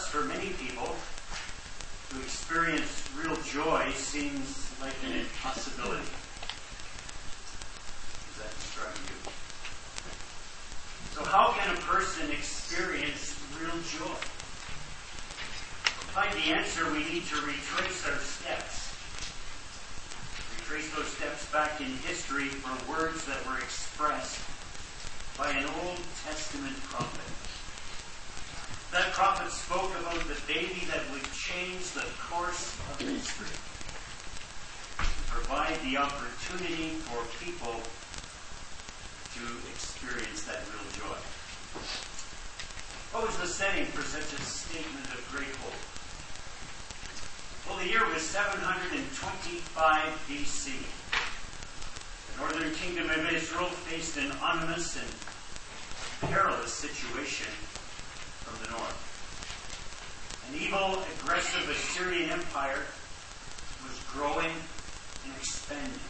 for many people, to experience real joy seems like an impossibility. Does that describe you? So how can a person experience real joy? To find the answer, we need to retrace our steps. Retrace those steps back in history for words that were expressed by an Old Testament prophet. That prophet spoke about the baby that would change the course of history, to provide the opportunity for people to experience that real joy. What was the setting for such a statement of great hope? Well, the year was 725 BC. The northern kingdom of Israel faced an ominous and perilous situation from the north. An evil, aggressive Assyrian empire was growing and expanding.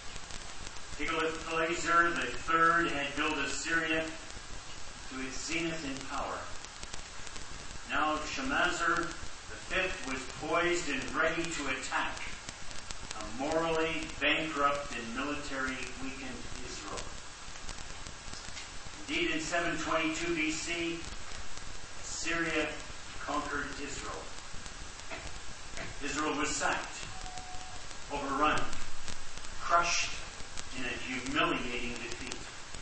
Tiglath-Pileser III had built Assyria to its zenith in power. Now Shalmaneser V was poised and ready to attack a morally bankrupt and military weakened Israel. Indeed, in 722 BC, Assyria conquered Israel. Israel was sacked, overrun, crushed in a humiliating defeat.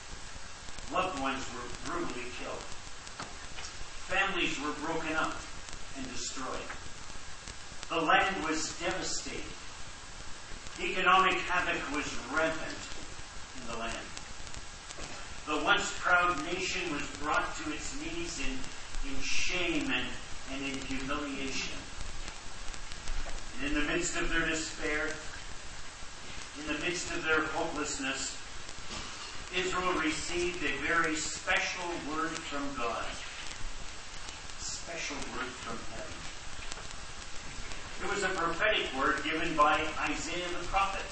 Loved ones were brutally killed. Families were broken up and destroyed. The land was devastated. Economic havoc was rampant in the land. The once proud nation was brought to its knees in shame and in humiliation. And in the midst of their despair, in the midst of their hopelessness, Israel received a very special word from God. A special word from heaven. It was a prophetic word given by Isaiah the prophet.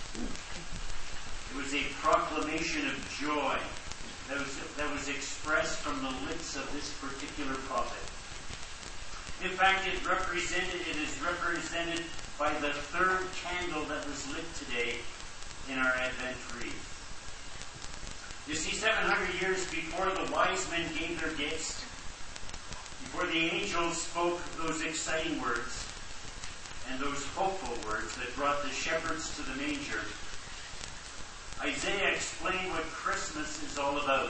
It was a proclamation of joy that was expressed from the lips of this particular prophet. In fact, it is represented by the third candle that was lit today in our Advent wreath. You see, 700 years before the wise men gave their gifts, before the angels spoke those exciting words and those hopeful words that brought the shepherds to the manger, Isaiah explained what Christmas is all about.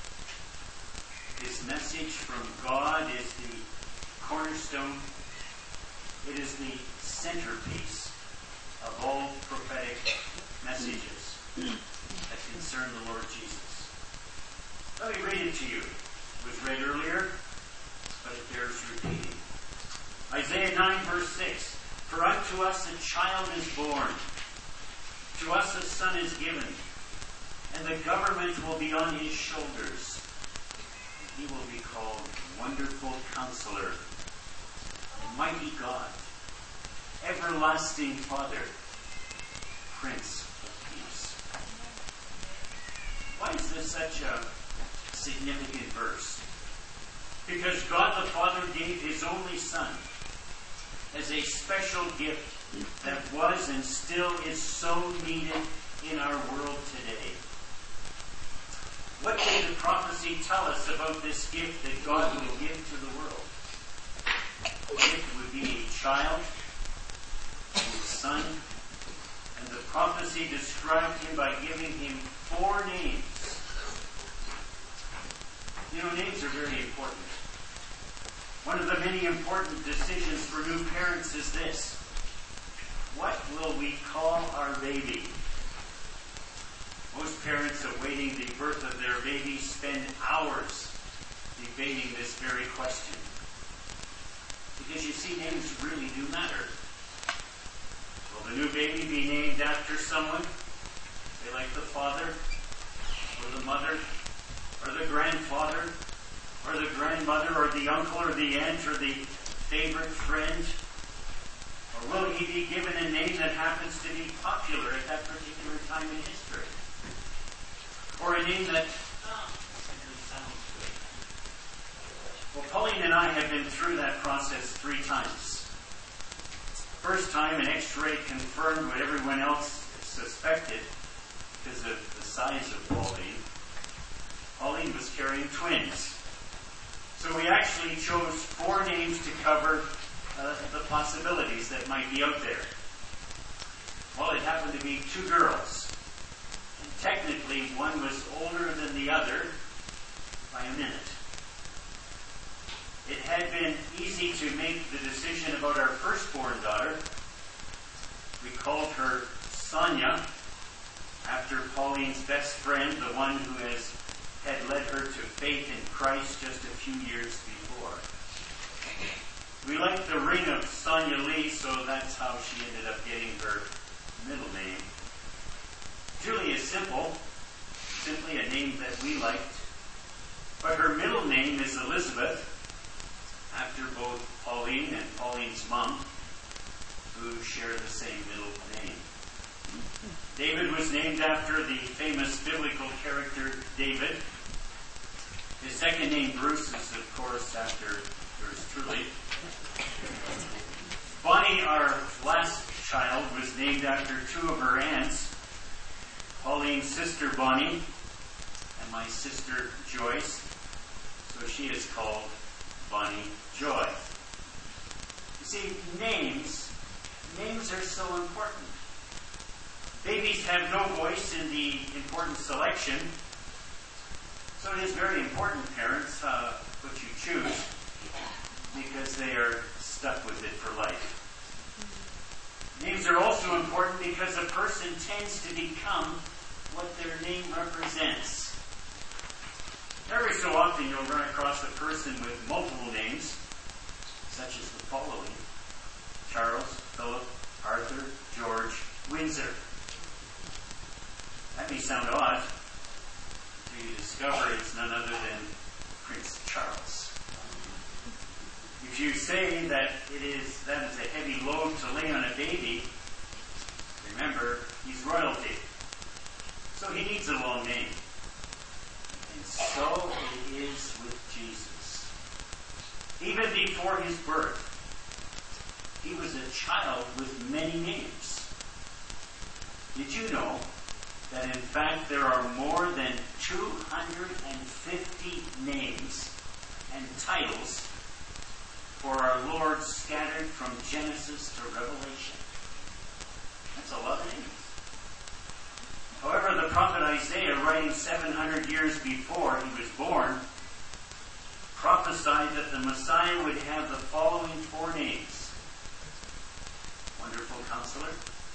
His message from God is the cornerstone. It is the centerpiece of all prophetic messages that concern the Lord Jesus. Let me read it to you. It was read earlier, but it bears repeating. Isaiah 9, verse 6. For unto us a child is born, to us a son is given, and the government will be on his shoulders. He will be called Wonderful Counselor, Mighty God, Everlasting Father, Prince of Peace. Why is this such a significant verse? Because God the Father gave his only Son as a special gift that was and still is so needed in our world today. What did the prophecy tell us about this gift that God will give to the world? The gift would be a child, a son, and the prophecy described him by giving him 4 names. You know, names are very important. One of the many important decisions for new parents is this. What will we call our baby? Most parents awaiting the birth of their baby spend hours debating this very question. Because you see, names really do matter. Will the new baby be named after someone? Say like the father, or the mother, or the grandfather, or the grandmother, or the uncle, or the aunt, or the favorite friend? Or will he be given a name that happens to be popular at that particular time in history? Or a name that sounds good? Well, Pauline Pauline and I have been through that process 3 times. First time, an X-ray confirmed what everyone else suspected because of the size of Pauline. Pauline was carrying twins. So we actually chose 4 names to cover the possibilities that might be out there. Well, it happened to be 2 girls. And technically, one was older than the other by a minute. It had been easy to make the decision about our firstborn daughter. We called her Sonia, after Pauline's best friend, the one who had led her to faith in Christ just a few years before. We liked the ring of Sonia Lee, so that's how she ended up getting her middle name. Julie is simple, simply a name that we liked, but her middle name is Elizabeth, after both Pauline and Pauline's mom, who share the same middle name. David was named after the famous biblical character David. His second name, Bruce, is of course after yours truly. Bonnie, our last child, was named after 2 of her aunts, Pauline's sister Bonnie and my sister Joyce. So she is called Bonnie Joy. You see, names are so important. Babies have no voice in the important selection, so it is very important, parents, what you choose, because they are stuck with it for life. Names are also important because a person tends to become what their name represents. Every so often you'll run across a person with multiple names, such as the following: Charles, Philip, Arthur, George, Windsor. That may sound odd until you discover it's none other than Prince Charles. If you say that is a heavy load to lay on a baby, remember, he's royalty. So he needs a long name. And so it is with Jesus. Even before his birth, he was a child with many names. Did you know that in fact there are more than 250 names and titles for our Lord scattered from Genesis to Revelation? That's a lot of names. However, the prophet Isaiah, writing 700 years before he was born, prophesied that the Messiah would have the following 4 names: Wonderful Counselor,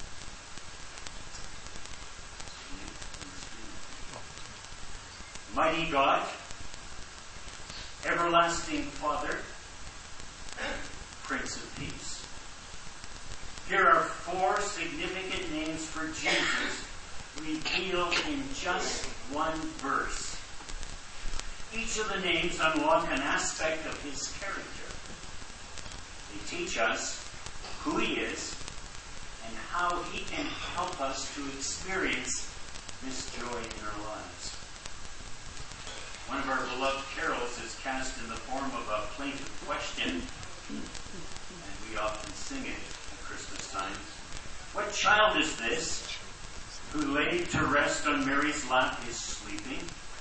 Mighty God, Everlasting Father, Prince of Peace. Here are 4 significant names for Jesus revealed in just one verse. Each of the names unlock an aspect of his character. They teach us who he is and how he can help us to experience this joy in our lives. One of our beloved carols is cast in the form of a plaintive question, and we often sing it at Christmas time. What child is this who laid to rest on Mary's lap is sleeping?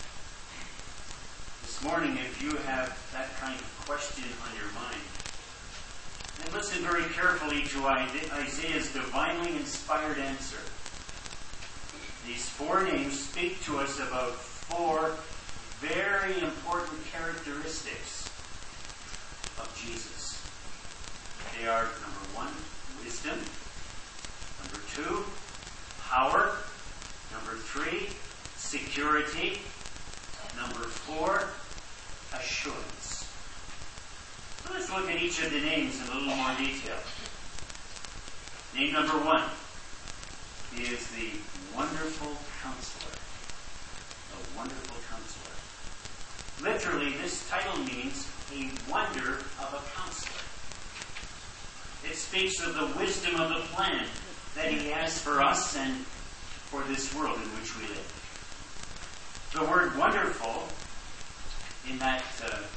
This morning, if you have that kind of question on your mind, then listen very carefully to Isaiah's divinely inspired answer. These 4 names speak to us about 4 very important characteristics of Jesus. They are, number 1, wisdom. Number 2, power. Number 3, security. Number 4, assurance. So let's look at each of the names in a little more detail. Name number 1 is the Wonderful Counselor. The Wonderful Counselor. Literally, this title means a wonder of a counselor. It speaks of the wisdom of the plan that he has for us and for this world in which we live. The word wonderful in that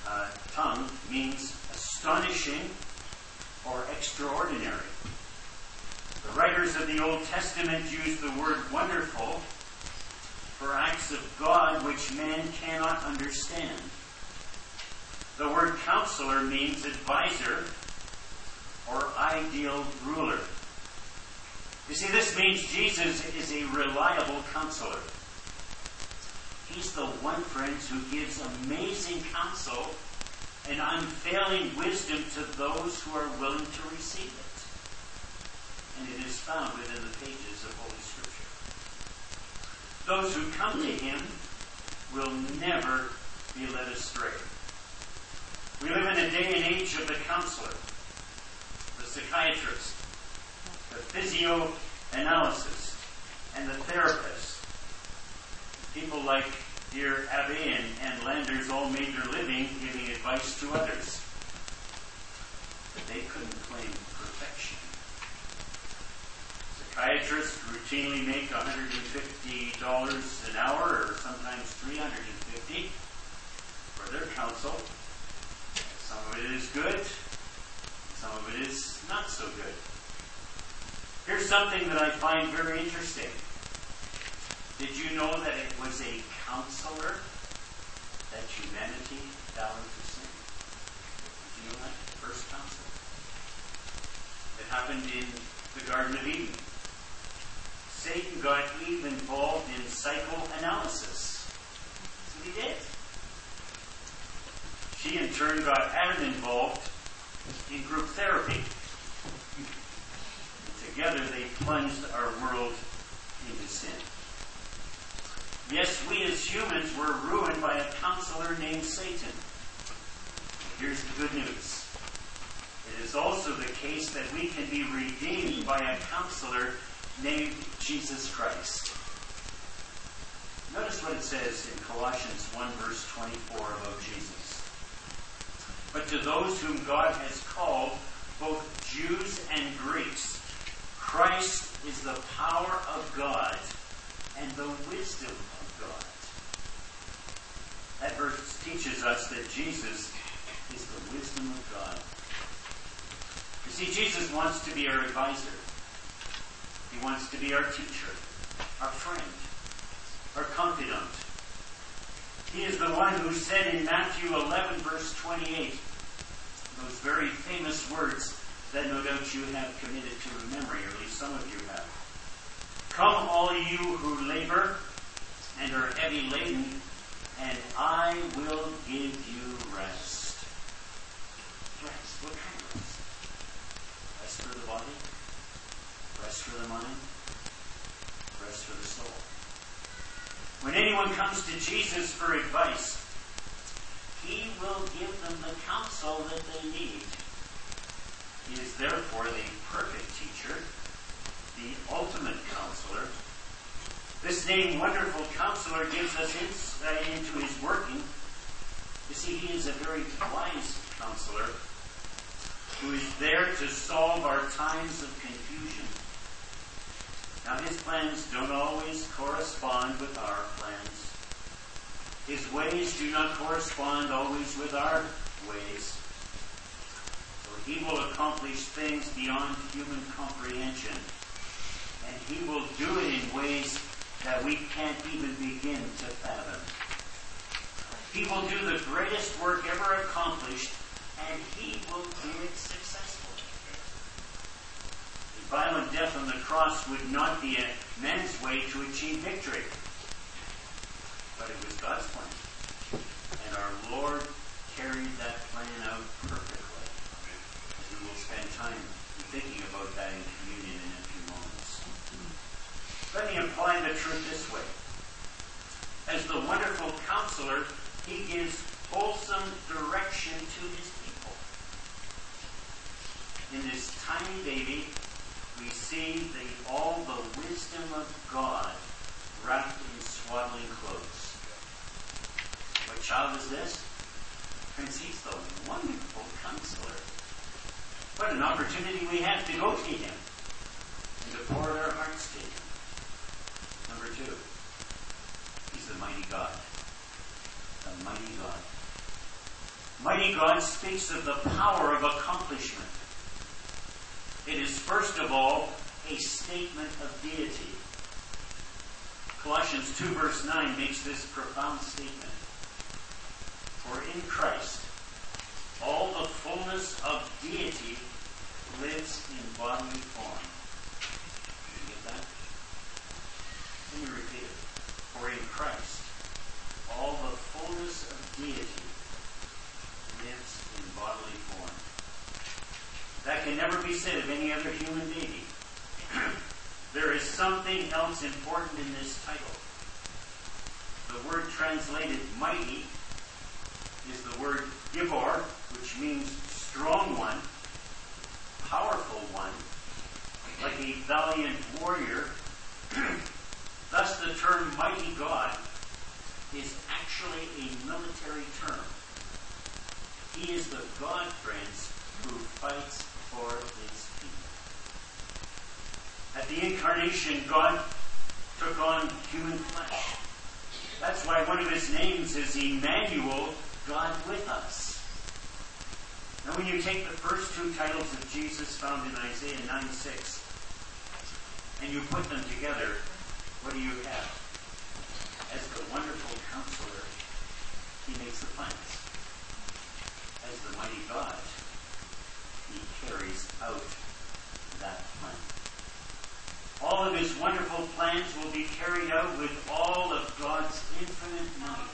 tongue means astonishing or extraordinary. The writers of the Old Testament use the word wonderful for acts of God which man cannot understand. The word counselor means advisor or ideal ruler. You see, this means Jesus is a reliable counselor. He's the one, friends, who gives amazing counsel and unfailing wisdom to those who are willing to receive it. And it is found within the pages of Holy Scripture. Those who come to him will never be led astray. We live in a day and age of the counselor, the psychiatrist, the physioanalysis, and the therapist. People like dear Abbe and Landers all made their living giving advice to others. But they couldn't claim perfection. Psychiatrists routinely make $150 an hour, or sometimes $350 for their counsel. Some of it is good, some of it is not so good. Here's something that I find very interesting. Did you know that it was a counselor that humanity fell into sin? Did you know that? The first counselor. It happened in the Garden of Eden. Satan got Eve involved in psychoanalysis. That's what he did. She in turn got Adam involved in group therapy. And together they plunged our world into sin. Yes, we as humans were ruined by a counselor named Satan. Here's the good news. It is also the case that we can be redeemed by a counselor named Jesus Christ. Notice what it says in Colossians 1 verse 24 about Jesus. But to those whom God has called, both Jews and Greeks, Christ is the power of God and the wisdom of God. That verse teaches us that Jesus is the wisdom of God. You see, Jesus wants to be our advisor. He wants to be our teacher, our friend, our confidant. He is the one who said in Matthew 11, verse 28, those very famous words that no doubt you have committed to memory, or at least some of you have. Come, all you who labor and are heavy laden, and I will give you rest. Rest? What kind of rest? Rest for the body? Rest for the mind? Rest for the soul? When anyone comes to Jesus for advice, he will give them the counsel that they need. He is therefore the perfect teacher, the ultimate counselor. This name, Wonderful Counselor, gives us insight into his working. You see, he is a very wise counselor who is there to solve our times of confusion. Now, his plans don't always correspond with our plans. His ways do not correspond always with our ways. So he will accomplish things beyond human comprehension. And he will do it in ways that we can't even begin to fathom. He will do the greatest work ever accomplished, and he will do it successfully. The violent death on the cross would not be a man's way to achieve victory. But it was God's plan. And our Lord carried that plan out perfectly. We will spend time thinking about that in communion in a few moments. Let me apply the truth this way. As the wonderful counselor, he gives wholesome direction to his people. In this tiny baby, we see all the wisdom of God wrapped in swaddling clothes. What child is this? Friends, he's the wonderful counselor. What an opportunity we have to go to him and to pour our hearts to him. Number 2, he's the mighty God. The mighty God. Mighty God speaks of the power of accomplishment. It is first of all a statement of deity. Colossians 2 verse 9 makes this profound statement. For in Christ, all the fullness of deity lives in bodily form. Did you get that? Let me repeat it. For in Christ, all the fullness of deity lives in bodily form. That can never be said of any other human being. There is something else important in this title. The word translated mighty is the word Gibor, which means strong one, powerful one, like a valiant warrior. Thus the term mighty God is actually a military term. He is the God, friends, who fights for his people. At the incarnation, God took on human flesh. That's why one of his names is Emmanuel, God with us. Now when you take the first two titles of Jesus found in Isaiah 9:6 and you put them together, what do you have? As the wonderful counselor, he makes the plans. As the mighty God, he carries out that plan. All of his wonderful plans will be carried out with all of God's infinite might.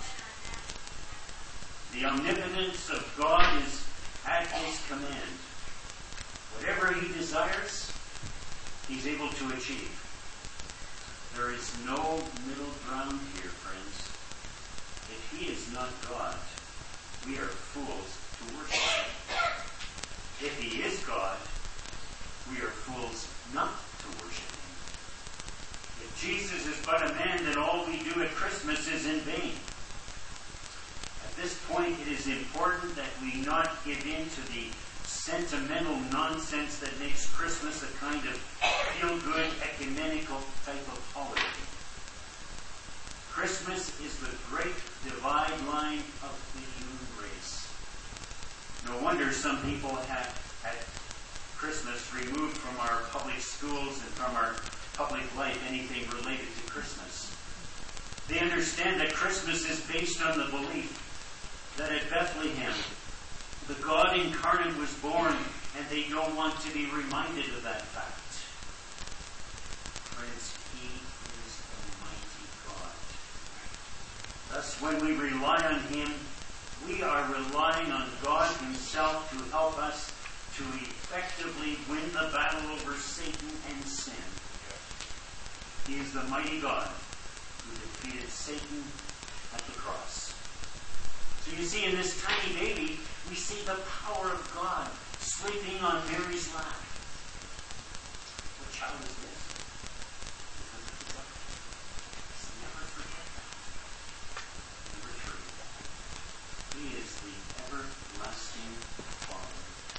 The omnipotence of God is at his command. Whatever he desires, he's able to achieve. There is no middle ground here, friends. If he is not God, we are fools to worship him. If he is God, we are fools not to worship him. If Jesus is but a man, then all we do at Christmas is in vain. At this point, it is important that we not give in to the sentimental nonsense that makes Christmas a kind of feel-good, ecumenical type of holiday. Christmas is the great divide line of the human race. No wonder some people have at Christmas removed from our public schools and from our public life anything related to Christmas. They understand that Christmas is based on the belief that at Bethlehem, the God incarnate was born, and they don't want to be reminded of that fact. Friends, he is the mighty God. Thus, when we rely on him, we are relying on God himself to help us to effectively win the battle over Satan and sin. He is the mighty God who defeated Satan at the cross. So you see, in this tiny baby, we see the power of God sleeping on Mary's lap. What child is this? Because of the blood. Let's never forget that. Number 3. He is the everlasting Father.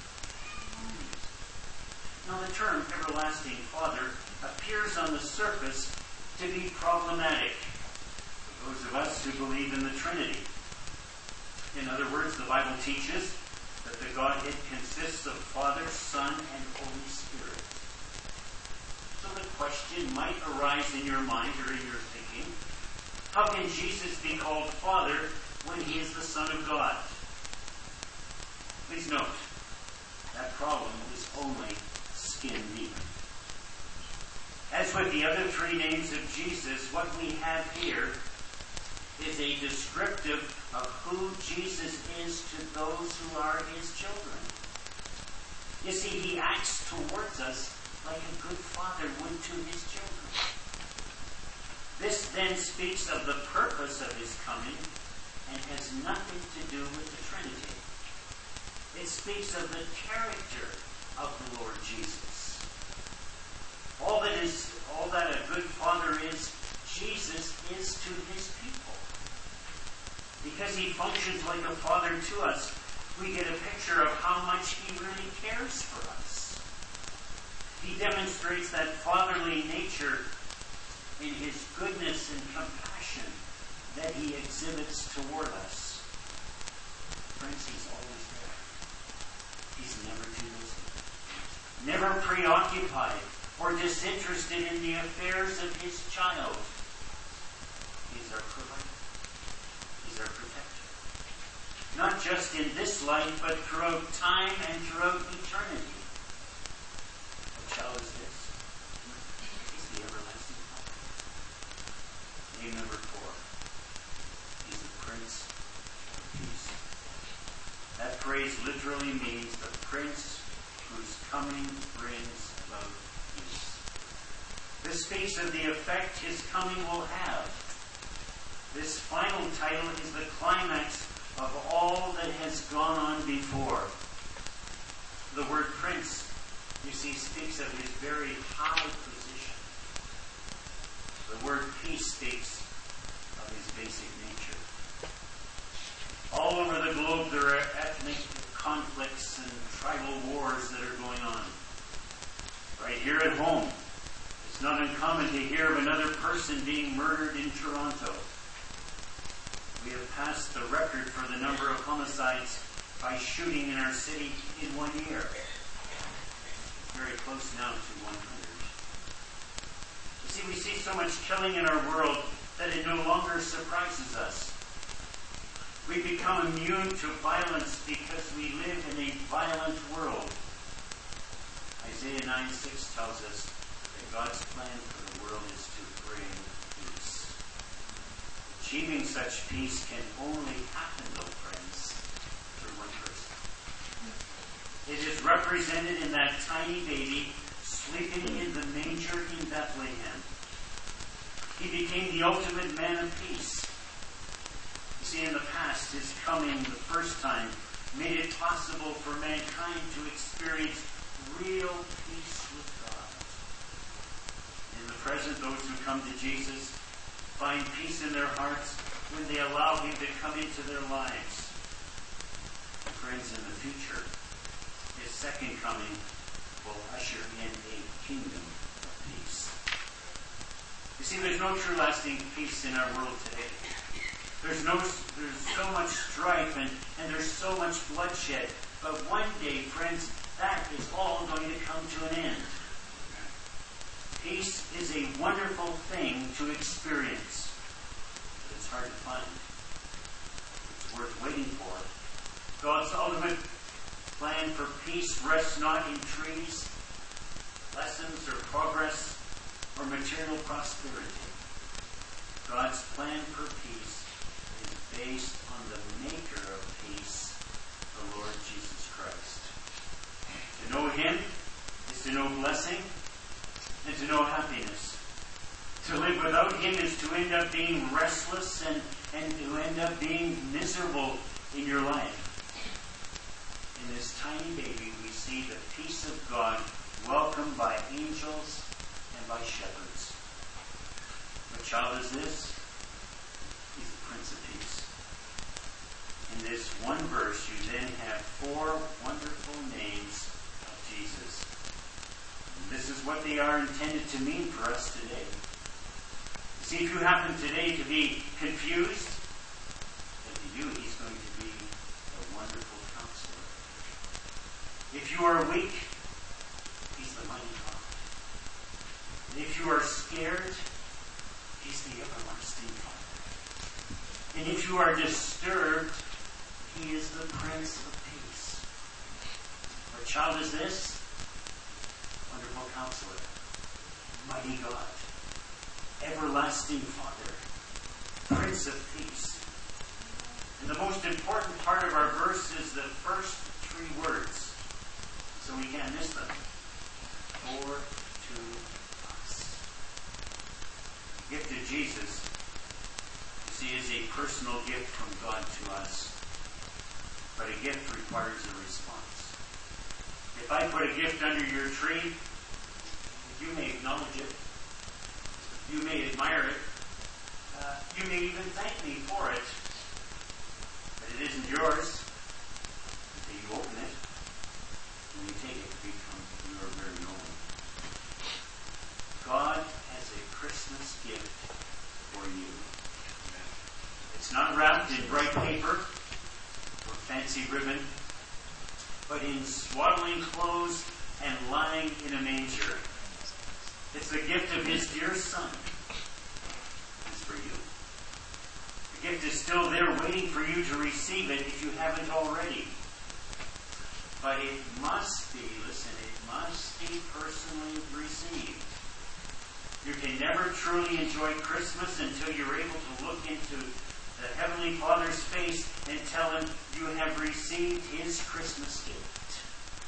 Now the term everlasting Father appears on the surface to be problematic for those of us who believe in the Trinity. In other words, the Bible teaches that the Godhead consists of Father, Son, and Holy Spirit. So the question might arise in your mind or in your thinking, how can Jesus be called Father when he is the Son of God? Please note, that problem is only skin deep. As with the other three names of Jesus, what we have here is a descriptive of who Jesus is to those who are his children. You see, he acts towards us like a good father would to his children. This then speaks of the purpose of his coming and has nothing to do with the Trinity. It speaks of the character of the Lord Jesus. All that a good father is, Jesus is to his people. Because he functions like a father to us, we get a picture of how much he really cares for us. He demonstrates that fatherly nature in his goodness and compassion that he exhibits toward us. Friends, he's always He's never too busy. Never preoccupied or disinterested in the affairs of his child. He's our provider. He's our protector. Not just in this life, but throughout time and throughout eternity. What child is this? He's the everlasting Father. Name number 4. He's the Prince of Peace. That phrase literally means the Prince whose coming brings about peace. This speaks of the effect his coming will have. This final title is the climax of all that has gone on before. The word prince, you see, speaks of his very high position. The word peace speaks of his basic nature. All over the globe there are ethnic conflicts and tribal wars that are going on. Right here at home, it's not uncommon to hear of another person being murdered in Toronto. We have passed the record for the number of homicides by shooting in our city in 1 year. Very close now to 100. You see, we see so much killing in our world that it no longer surprises us. We become immune to violence because we live in a violent world. Isaiah 9:6 tells us that God's plan for the world is to bring peace. Achieving such peace can only happen, though, friends, through one person. It is represented in that tiny baby sleeping in the manger in Bethlehem. He became the ultimate man of peace. You see, in the past, his coming the first time made it possible for mankind to experience real peace with God. In the present, those who come to Jesus find peace in their hearts when they allow him to come into their lives. And friends, in the future, his second coming will usher in a kingdom of peace. You see, there's no true lasting peace in our world today. There's so much strife and there's so much bloodshed. But one day, friends, that is all going to come to an end. Peace is a wonderful thing to experience, but it's hard to find. It's worth waiting for. God's ultimate plan for peace rests not in trees, lessons, or progress, or material prosperity. God's plan for peace is based on the maker of peace, the Lord Jesus Christ. To know him is to know blessing and to know happiness. To live without him is to end up being restless and to end up being miserable in your life. In this tiny baby, we see the peace of God welcomed by angels and by shepherds. What child is this? He's the Prince of Peace. In this one verse, you then have 4 wonderful names of Jesus. And this is what they are intended to mean for us today. See, if you happen today to be confused, then to you, he's going to be a wonderful counselor. If you are weak, he's the mighty God. And if you are scared, he's the everlasting Father. And if you are disturbed, he is the Prince of Peace. What child is this? Wonderful counselor, mighty God, everlasting Father, Prince of Peace. And the most important part of our verse is the first 3 words, so we can't miss them. For to us. The gift of Jesus, you see, is a personal gift from God to us. But a gift requires a response. If I put a gift under your tree, you may acknowledge it. You may admire it. You may even thank me for it. But it isn't yours until you open it. When you take it, it becomes your very own. God has a Christmas gift for you. It's not wrapped in bright paper or fancy ribbon. but in swaddling clothes and lying in a manger. It's the gift of his dear Son. It's for you. The gift is still there waiting for you to receive it if you haven't already. But it must be, listen, it must be personally received. You can never truly enjoy Christmas until you're able to look into the Heavenly Father's face and tell him you have received his Christmas gift.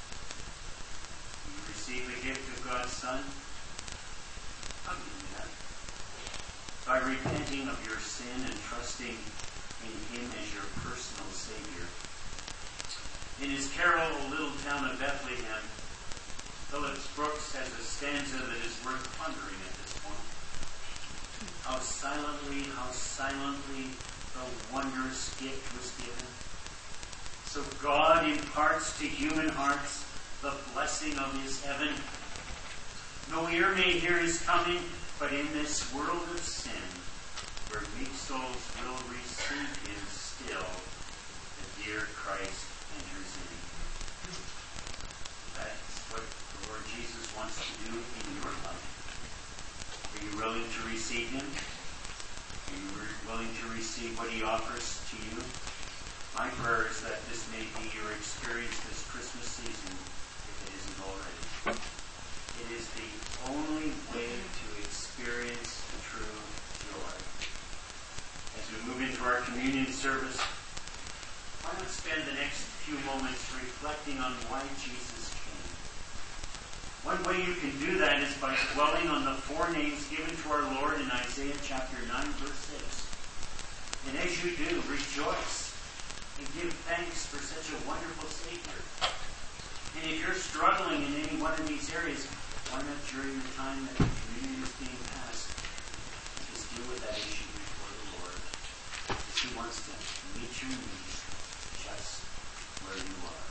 You receive the gift of God's Son? How do you do that? By repenting of your sin and trusting in him as your personal Savior. In his carol, O Little Town of Bethlehem, Phillips Brooks has a stanza that is worth pondering at this point. How silently the wondrous gift was given. So God imparts to human hearts the blessing of his heaven. No ear may hear his coming, but in this world of sin, where meek souls will receive him still, the dear Christ enters in. That's what the Lord Jesus wants to do in your life. Are you willing to receive him? Are you willing to receive what he offers to you? My prayer is that this may be your experience this Christmas season, if it isn't already. It is the only way to experience true joy. As we move into our communion service, why not spend the next few moments reflecting on why Jesus came? One way you can do that is by dwelling on the four names given to our Lord in Isaiah chapter 9, verse 6. And as you do, rejoice and give thanks for such a wonderful Savior. And if you're struggling in any one of these areas, why not during the time that the communion is being passed, just deal with that issue before the Lord. He wants to meet your needs just where you are.